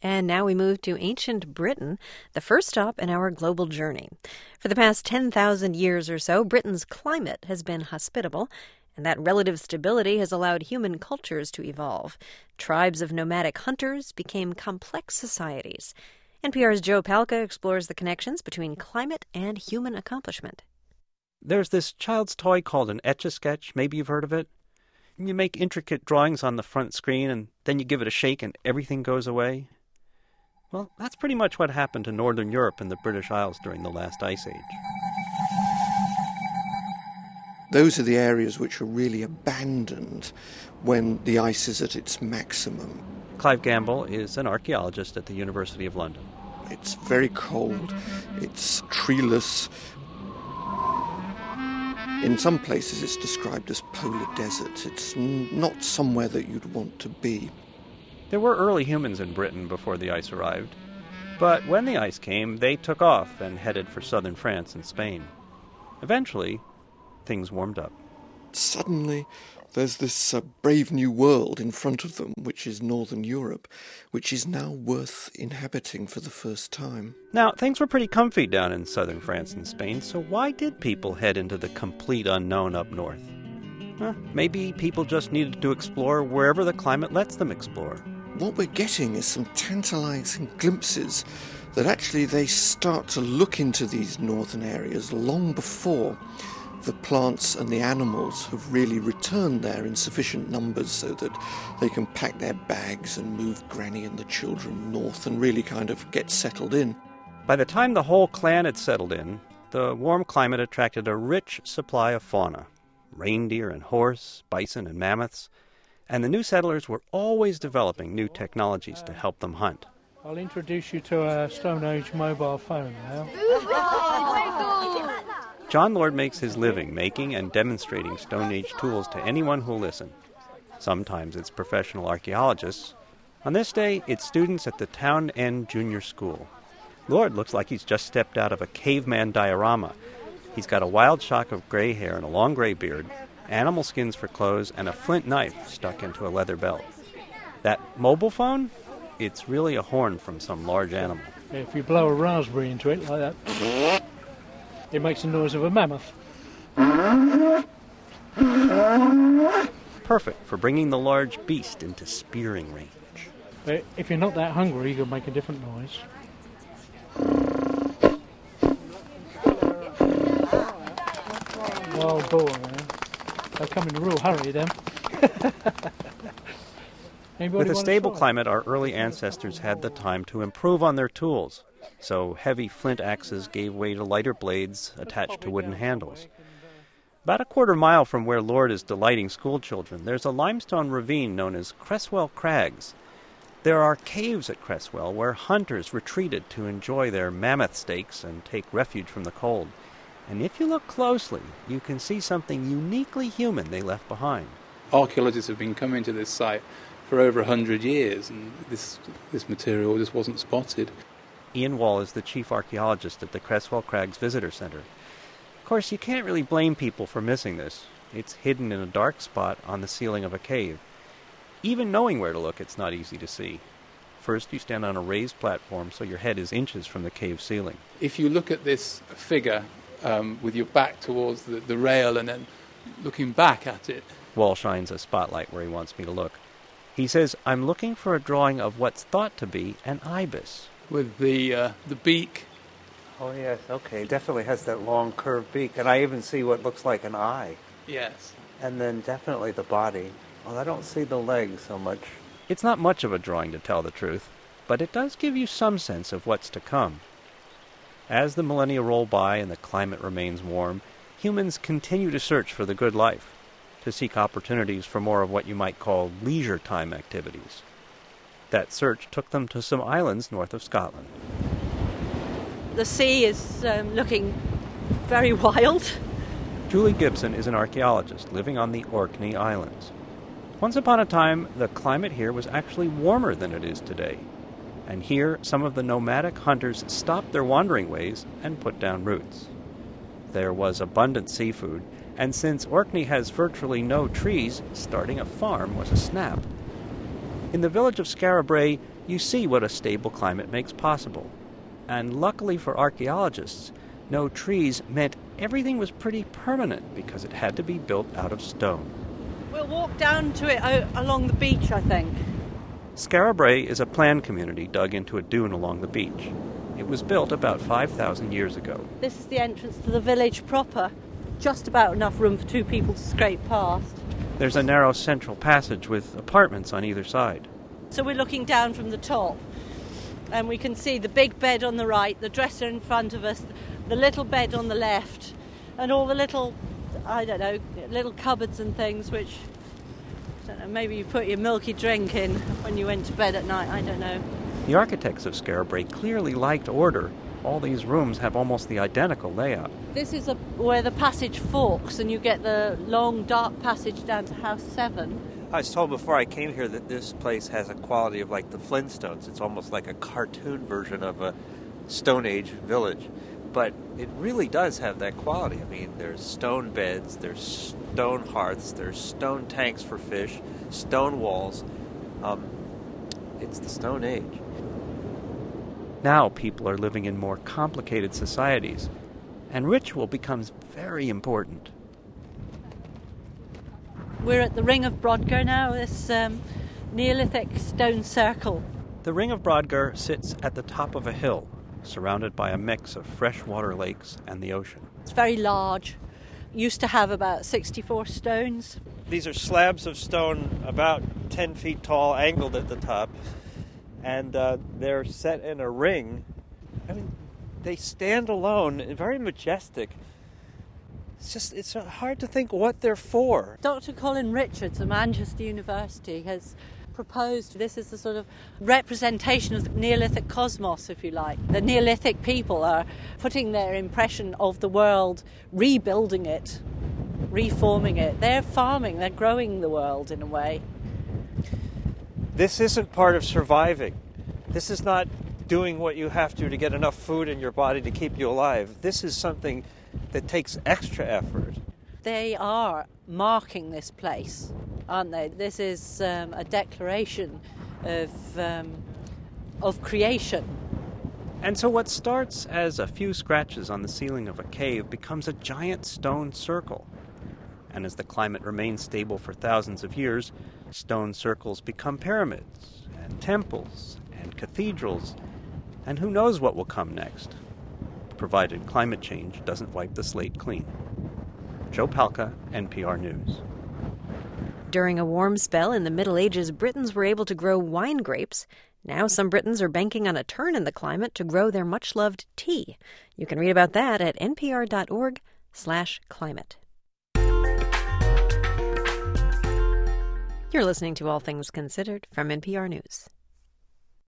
And now we move to ancient Britain, the first stop in our global journey. For the past 10,000 years or so, Britain's climate has been hospitable, and that relative stability has allowed human cultures to evolve. Tribes of nomadic hunters became complex societies. NPR's Joe Palca explores the connections between climate and human accomplishment. There's this child's toy called an Etch-a-Sketch. Maybe you've heard of it. You make intricate drawings on the front screen, and then you give it a shake and everything goes away. Well, that's pretty much what happened to Northern Europe and the British Isles during the last ice age. Those are the areas which are really abandoned when the ice is at its maximum. Clive Gamble is an archaeologist at the University of London. It's very cold, it's treeless. In some places it's described as polar desert. It's not somewhere that you'd want to be. There were early humans in Britain before the ice arrived. But when the ice came, they took off and headed for southern France and Spain. Eventually, things warmed up. Suddenly, there's this brave new world in front of them, which is Northern Europe, which is now worth inhabiting for the first time. Now, things were pretty comfy down in southern France and Spain, so why did people head into the complete unknown up north? Maybe people just needed to explore wherever the climate lets them explore. What we're getting is some tantalizing glimpses that actually they start to look into these northern areas long before the plants and the animals have really returned there in sufficient numbers so that they can pack their bags and move Granny and the children north and really kind of get settled in. By the time the whole clan had settled in, the warm climate attracted a rich supply of fauna. Reindeer and horse, bison and mammoths. And the new settlers were always developing new technologies to help them hunt. I'll introduce you to a Stone Age mobile phone now. John Lord makes his living making and demonstrating Stone Age tools to anyone who'll listen. Sometimes it's professional archaeologists. On this day, it's students at the Town End Junior School. Lord looks like he's just stepped out of a caveman diorama. He's got a wild shock of gray hair and a long gray beard, animal skins for clothes, and a flint knife stuck into a leather belt. That mobile phone? It's really a horn from some large animal. If you blow a raspberry into it like that, it makes the noise of a mammoth. Perfect for bringing the large beast into spearing range. But if you're not that hungry, you can make a different noise. Wild boar, they'll come in a real hurry then. With a stable climate, our early ancestors had the time to improve on their tools. So heavy flint axes gave way to lighter blades attached to wooden handles. About a quarter mile from where Lord is delighting school children, there's a limestone ravine known as Cresswell Crags. There are caves at Cresswell where hunters retreated to enjoy their mammoth steaks and take refuge from the cold. And if you look closely, you can see something uniquely human they left behind. Archaeologists have been coming to this site for over 100 years, and this material just wasn't spotted. Ian Wall is the chief archaeologist at the Cresswell Crags Visitor Center. Of course, you can't really blame people for missing this. It's hidden in a dark spot on the ceiling of a cave. Even knowing where to look, it's not easy to see. First, you stand on a raised platform so your head is inches from the cave ceiling. If you look at this figure with your back towards the rail and then looking back at it... Wall shines a spotlight where he wants me to look. He says, I'm looking for a drawing of what's thought to be an ibis. With the beak. Oh, yes, okay. Definitely has that long curved beak. And I even see what looks like an eye. Yes. And then definitely the body. Well, I don't see the legs so much. It's not much of a drawing, to tell the truth, but it does give you some sense of what's to come. As the millennia roll by and the climate remains warm, humans continue to search for the good life, to seek opportunities for more of what you might call leisure time activities. That search took them to some islands north of Scotland. The sea is looking very wild. Julie Gibson is an archaeologist living on the Orkney Islands. Once upon a time, the climate here was actually warmer than it is today. And here, some of the nomadic hunters stopped their wandering ways and put down roots. There was abundant seafood, and since Orkney has virtually no trees, starting a farm was a snap. In the village of Skara Brae, you see what a stable climate makes possible. And luckily for archaeologists, no trees meant everything was pretty permanent because it had to be built out of stone. We'll walk down to it along the beach, I think. Skara Brae is a planned community dug into a dune along the beach. It was built about 5,000 years ago. This is the entrance to the village proper. Just about enough room for two people to scrape past. There's a narrow central passage with apartments on either side. So we're looking down from the top, and we can see the big bed on the right, the dresser in front of us, the little bed on the left, and all the little, little cupboards and things which, I don't know, maybe you put your milky drink in when you went to bed at night, I don't know. The architects of Skara Brae clearly liked order. All these rooms have almost the identical layout. This is where the passage forks, and you get the long, dark passage down to House 7. I was told before I came here that this place has a quality of like the Flintstones. It's almost like a cartoon version of a Stone Age village. But it really does have that quality. I mean, there's stone beds, there's stone hearths, there's stone tanks for fish, stone walls. It's the Stone Age. Now people are living in more complicated societies, and ritual becomes very important. We're at the Ring of Brodgar now, this Neolithic stone circle. The Ring of Brodgar sits at the top of a hill, surrounded by a mix of freshwater lakes and the ocean. It's very large. Used to have about 64 stones. These are slabs of stone about 10 feet tall, angled at the top. And they're set in a ring. I mean, they stand alone, very majestic. It's hard to think what they're for. Dr. Colin Richards of Manchester University has proposed this is a sort of representation of the Neolithic cosmos, if you like. The Neolithic people are putting their impression of the world, rebuilding it, reforming it. They're farming, they're growing the world in a way. This isn't part of surviving. This is not doing what you have to get enough food in your body to keep you alive. This is something that takes extra effort. They are marking this place, aren't they? This is a declaration of creation. And so what starts as a few scratches on the ceiling of a cave becomes a giant stone circle. And as the climate remains stable for thousands of years, stone circles become pyramids and temples and cathedrals, and who knows what will come next, provided climate change doesn't wipe the slate clean. Joe Palca, NPR News. During a warm spell in the Middle Ages, Britons were able to grow wine grapes. Now some Britons are banking on a turn in the climate to grow their much-loved tea. You can read about that at npr.org/climate. You're listening to All Things Considered from NPR News.